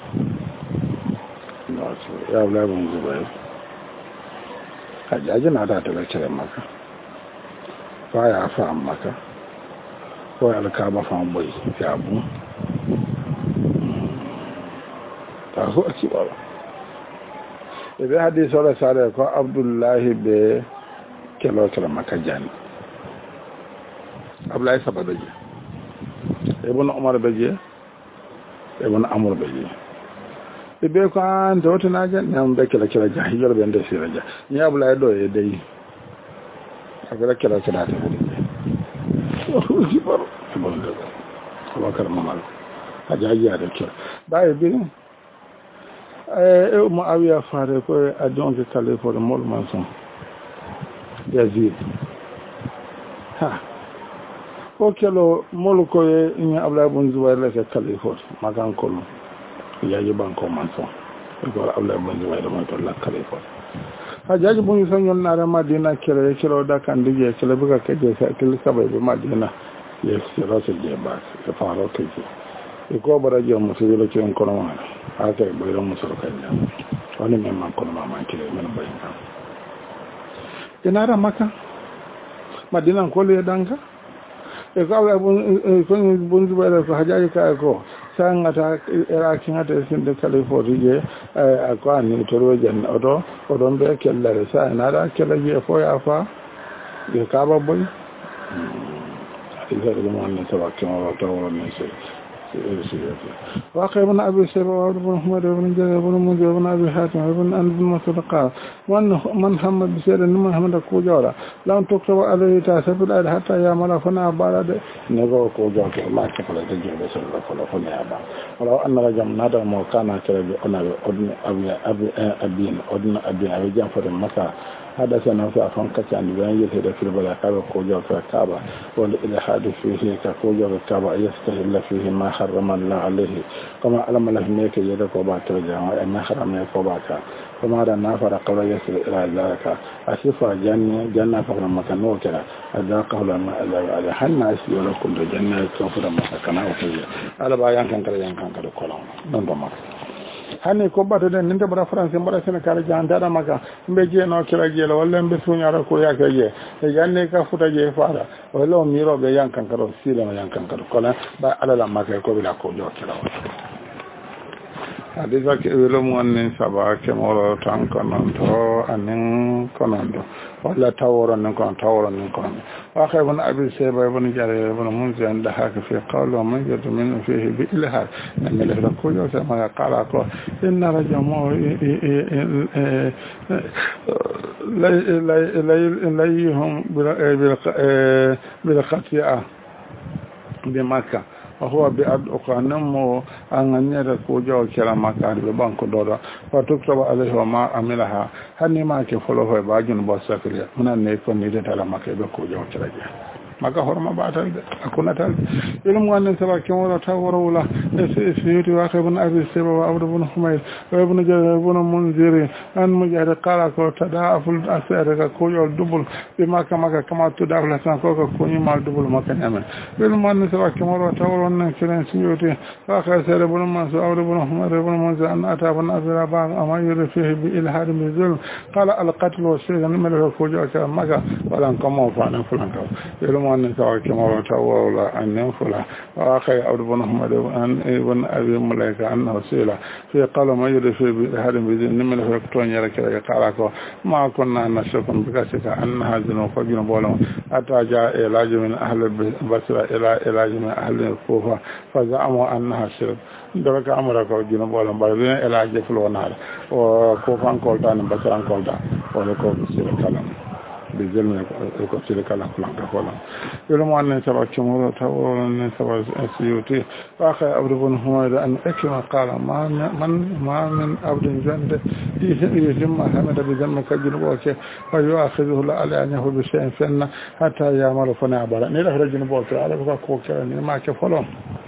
يا عبد الله بن زويل حجاجنا أتى كلامك فيا فهمك ويا الكعبة فهم بي يا أبو tahu akibar idan hadisi wala sare ko abdullahi be kelo maka jani abdullahi sababaje ibn umar beje ibn amr beje ibe ko an do tana jan nyam be kelo jahiyar be nda siraja ni abdullahi do e dai agara kelo ta beje akibar ko kar mamal hajaji da kelo bai bi Muawiya fare ko adjon ke kale for mol manson Yazid ha o kelo mol ko ni Abdullah ibn Zubair la ke kale for magan ko yaji banko manson ko Abdullah ibn Zubair ma to la kale for ha jaji bu ñu sonyon na Madina kelo da kan dige kelo buga ke je sa kelo sabay be Madina yes sero se je ba se faro ke je ko bara je mo se lo ci on ko ma ake boyro musoro kanya wani men man kono ma man kile men bayina inara maka Madina ko le danga e ko ala bun zubaira ko hajaji ka ko sangata era kinata sinde kale foti je ko ani toro jen odo odon be kellare sa inara kelaje fo ya fa e ka ba boy إذا لم أن تبعك ما بطور من شيء واقع ابن أبي سيبا وابن محمد وابن جرير وابن منذر وابن أبي حاتم وابن أنس بن مسعود قال من هم بسير من هم كوجورا لم تكتب عليه تاسف الأرض حتى يعمل فنا بعد نقول كوجورا الله كفل تجيب بسر الله فنا بعد ولو أن رجل نادى موكانا كرب أبن أبي جعفر مكة هذا سنوات أفنك كان بين يسير في البلاد كوجورا الكعبة والإلحاد فيه كوجورا الكعبة يستهل فيه ما حرم الله عليه كما علم له ميك يدك وبعك رجع ما حرم يك وبعك فما دا نافر قبل يصل إلى ذلك أشفى جنة فقر مكان وكذا أذاقه لما أذاق حنا أسي ولكم جنة فقر مكان وكذا على بايان كان كذا كلام نندم hani ko bato den ninde bara france bara senegal jandara maka mbe je no kila je la walla mbe sunyara ko yaka je e janne ka futa je fara wala o miro be yankan karo sila ma yankan karo kola ba ala maka ko bila ko jo kila hadisa ke welo mu annen saba ke moro tan konon to annen konon do wala taworo nan konon taworo nan konon wa khaybun abi sayba ibn jarir ibn munzir and haka fi qawli man yadu min fihi bi ilhad an la ko jo sama qala ko inna rajamu layhum bil qati'a bi makkah وهو بأد أقانم أن يركو جو كلا مكان ببانك دورا فتكتب عليه وما عملها هني ما كفلوه باجن بوسكريا من أن يكون نيدت على مكان بكو جو كلا maka horma batal de akunatal ilmu wannan sabakin wala tawara سيدي واخي بن أبي السيبة وعبد بن حميد وابن جرير بن منذر أن مجاهد قال تضاعف الأسئلة كوي الدبل بما كما تضاعف الأسئلة كوي مع الدبل ما كان يعمل علم أن سبك مرة تور أن كلام سيوتي واخي سيد بن منصور عبد بن حميد بن منذر أن أتى بن أبي رباح أما يرى فيه بإلحاد بالظلم قال القتل والسجن من الكوي كما ولا كما فعل فلان علم أن سبك مرة تور أن ينفل واخي عبد بن حميد أن ابن أبي ملائكة أنه سيلا في قال ما يرى فيه بإلحاد بالظلم من الكوي يرى قال ما كنا نشك بكسك أنها ذنوب فجن بولم أتى جاء علاج من أهل البصرة إلى علاج من أهل الكوفة فزعموا أنها شرك درك أمرك وجن بولم بلين علاج فلونار وكوفان كولتان بصران كولتان ولكوف سيرك كلام بالظلم سيرك كلام فلان كفلان يلوم أن سبع كمرة تقول أن سبع سيوتي وأخي عبد بن حميد أن أكرم قال ما من عبد جند يهم حمد بذنبك جنبوك ويؤاخذه الله على أن يهو بشيء فإن حتى يعمل فنعبر نرى جنبوك على بكوك ما كفلون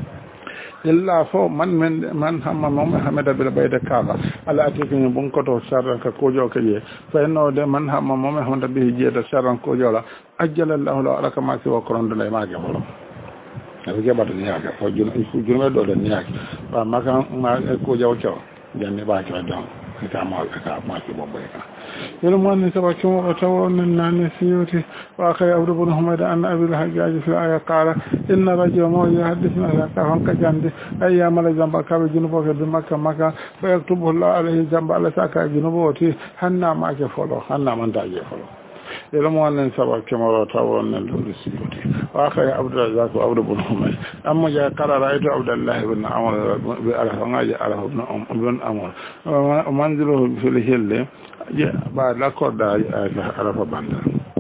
إلا فو من هم حمد بالبيت كذا على أتيكين بنكتو شرا كوجو كيه فإنه ده من هم حمد به جيد شرا كوجو لا أجل الله له كما سوى قرآن الله ما جبره أبغى بعد نياك فجون دول نياك فما كان ما كوجو كيو جاني باكي دام كتامال كتامال كبوبيكا يلوم أن سبكم وتوون النان سيوتي وأخي عبد بن حميد أن أبي الحجاج في الآية قال إن رجل ما يحدثنا لكافن كجند أيام الجنب كاب جنوبه بمكة مكة فيكتبه الله عليه جنب على ساكا جنوبه حنا ما كفلو حنا من تاجي فلو يلوم أن سبكم وتوون النان سيوتي وأخي عبد الرزاق وعبد بن حميد أما جاء قال رأيت عبد الله بن عمر بأرهناج أره بن عمر ومنزله في الهل بعد لا قد عرف باندا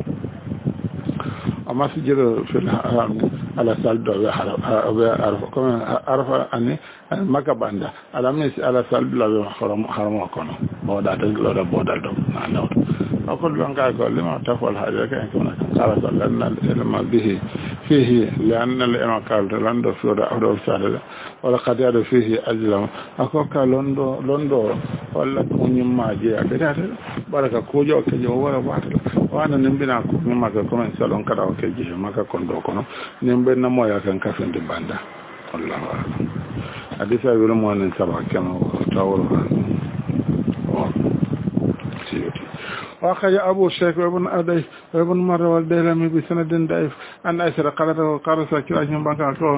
أما سجل في الحرم على سالدو عرف كمان عرف أني مكة باندا على ميس على سالدو حرم وكنا بودا تقول بودا دم ناو أقول لهم قال لما تفعل هذا كان قال لأن العلم به فيه لأن العلم قال لندو في أفضل سالة ولقد يد فيه أجل أقول لندو ولا كوني ما جاء كده بركة كوجو كجو ولا بعد وأنا نبينا كوني ما كمان سالون كذا وكجي ما كوندو كنا نبينا مويا كان كافين دباندا الله أعلم حديث أقول مؤمن سبعة كانوا تاول وأخرج أبو الشيخ وابن أدي وابن مرة والديلمي بسند ضعيف أن أسر قالته قال سكراج بانكا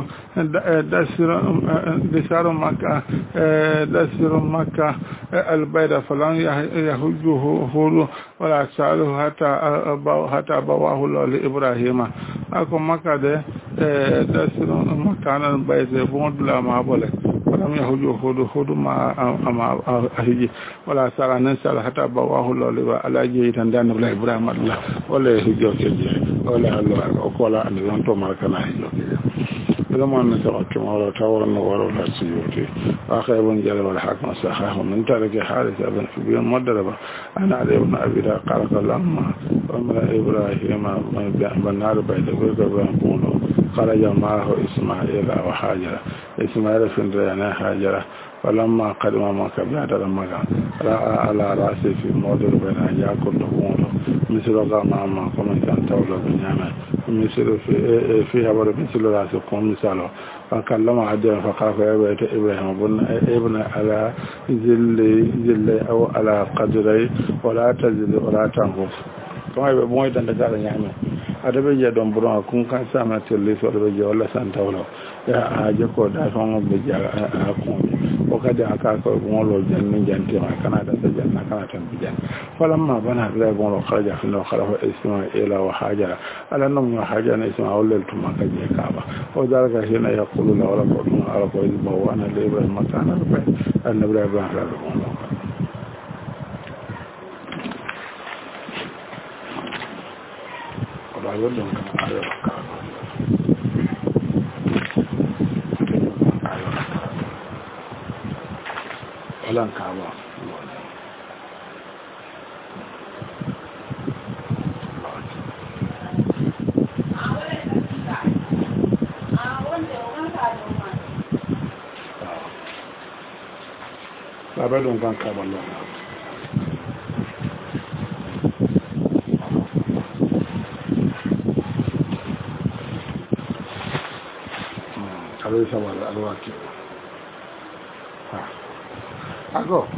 دسر مكة البيت فلن يهجه هول ولا سأله حتى بواه الله لإبراهيم أكو مكة دسر مكان البيت بمد لا ما بولك ولم يهجه هود ما أهجي ولا سأل نسأل حتى بواه الله على جيتان دان بلا إبراهيم الله ولا يهجو كجي ولا الله وقولا أن ينطو مركنا يهجو كجي لما نتوقع مولا تورن ورولا سيوتي أخي بن جلال والحاكم السخاه من ترك حارث بن فبيان مدربة أنا علي بن أبي دا قالك لما ومن إبراهيم بن نار بيت بن بونو خرج معه إسماعيل وحاجر إسماعيل في ريانا حاجرة فلما قدم مكة بعد المكة رأى على رأسه في موضع بين يأكل دبونه مثل غامة كمن كان تولى بنيامة مثل فيها ورد مثل رأسه كم مثاله فكلم عدل فقال يا بيت إبراهيم ابن على زل أو على قدري ولا تزل ولا تنقص كما يبقى مويدا لقال نعمة adabe je don bron kun kan sama tele so adabe je wala santa wala ya aje ko da son be ja akon o kadi aka ko ngolo janni janti ma kana da sa janna kana tan bi jan falamma bana la gon lo kharaja fi no kharafa isma'ila wa hajara ala nam wa hajana isma'il lil tuma ka je kaaba o dalga hina yaqulu la wala ko ala ko ba wana le ba makana ba annabi ibrahim la gon lo Alan Kaba. Baba don't come Kaba long. Alisa wala alwaki. Ago.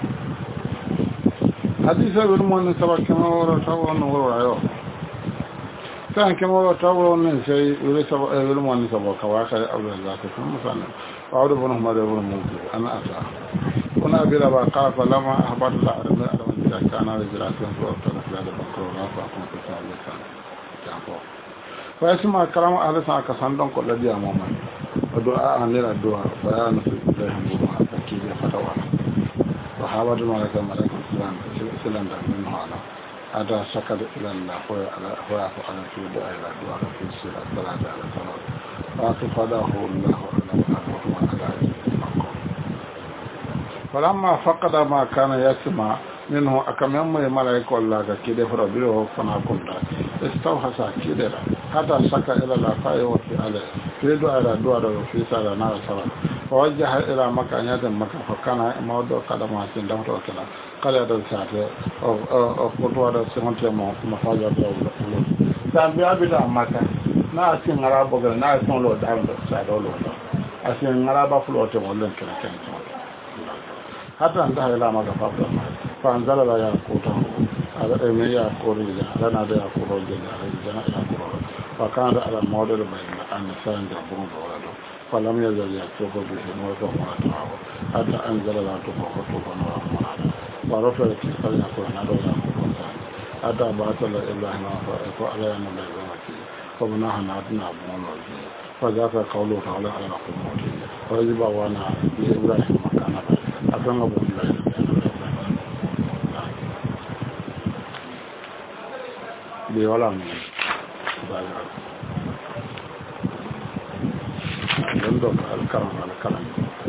Hadisa bin mon sabak kama wala tawon wala yo. Kan kama wala tawon ne sai wala sabak wala mon sabak ka wa kai aure zaka kuma musana. Aure bunu ma da bunu mun ana ata. Kuna bila ba qafa lama ahbad la arba ala jira kana jira kan so ta da bakro na fa kuma ta Allah ta ko. Fa isma karam ahli sa ka sandon ko ladi amama. Doa anira doa bayanu billahi wa akida fatawa. Sahabatu malaka malaka silan da min hala. Ada sakad ila Allah wa ala fi doa ila doa fi sila salata ala salat. Wa tafadahu Allah ala فلما فقد ما كان يسمع منه أكمل ملائكة الله كده فربيه فنا كنت استوحى كده حتى سكى إلى الأفاء وفي عليه في دعاء دعاء في سالة نار سالة فوجه إلى مكان يد مكان فكان موضوع قدمات دمت وكلا قال يد ساعته أو قطوة سمنت مفاجأة الأولى كان بيعبد مكان ناسي نرى بقول ناسي نلو دام ساعته لولا أسي نرى بفلوت ولن كنا كنا حتى انتهى إلى ما قفض فأنزل لا يأكوته على إمي يأكور الجنة لنا دا يأكور الجنة على الجنة يأكور وكان على المودل بين أن سان جابون بولده فلم يزل يكتب به موته وعطاه حتى أنزل لا تفقه ونواه ورفع الكسر يقول نادو يأكور حتى باطل إلا هنا فعلى أن لا يزمكي فمناها نادنا أبون الجنة فذاك قوله تعالى على قموته ويجب وانا لإبراهيم مكان بين أفهم أبو الله بيولا من بالغ عندهم الكلام على الكلام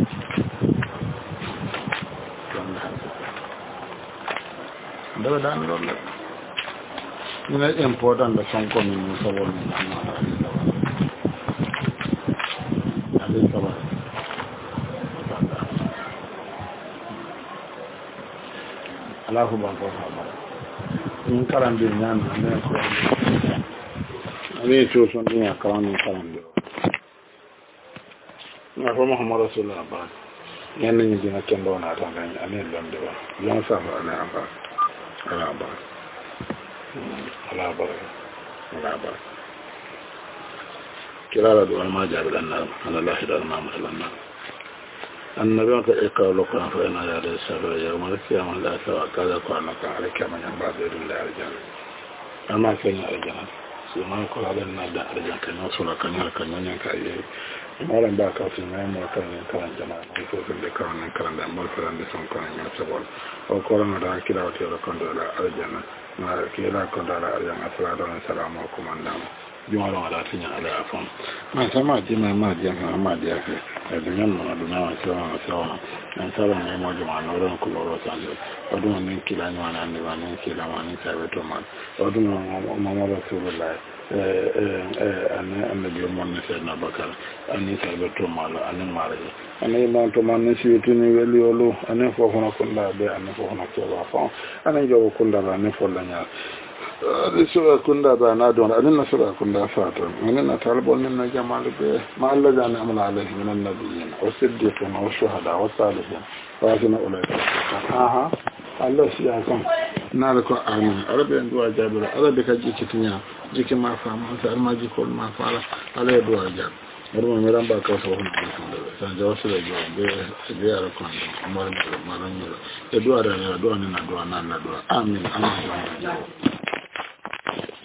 ده ده نقول من الإمبورتان ده سانكو من سوالف من هذا السوال Allah ba ko ba in karande nyan ne ko ani to son ni akawani karande na ko Muhammad Rasulullah ba yan ni dina kendo na tan gan ani lande ba yan sa ba na ba ala ba kila do ma jabilan na Allah hidal ma musallanna النبي قال لك فإن هذا السبب يوم القيامة لا توكل قانك عليك من بعد الله رجال أما كان رجال سما قال هذا النبي رجال كان وصل كان ينكاي مالن باكا في ما كان جماعة يقول لك كان دمر كان بسون كان يسبول أو كلنا دا كلا وتيرا كان دا رجال ما كلا كان دا رجال السلام عليكم أندام jumala wala tinya ala afon ma sama ji ma dia ke dunyan no duna sawa an sawa ne mo juma no ron ko ro sanjo odun ne kila ni wana ne wana kila wana sabe to man odun mo rasulullah annabi mon ne sayyidina bakar anni sabe to mala anni mare anni mon to man ne siwtini weli olu anni fo hono ko nda be anni fo hono ko wa fon anni jogo ko nda ne fo la nya sura kunda ba na don anna sura kunda fatan anna talbon nan jamal be ma Allah jana amala alaihi min annabiyyin wa siddiqin wa shuhada wa salihin wa asna ulaika aha Allah shi ya kan na da ko amin arabe duwa jabira arabe ka ji kitinya jiki ma fa ma sa ma ji ko ma fara ala duwa jab arma meran ba ka so hono san jawasu da be ara ko amar maran e duwa da duwa na duwa na duwa amin amin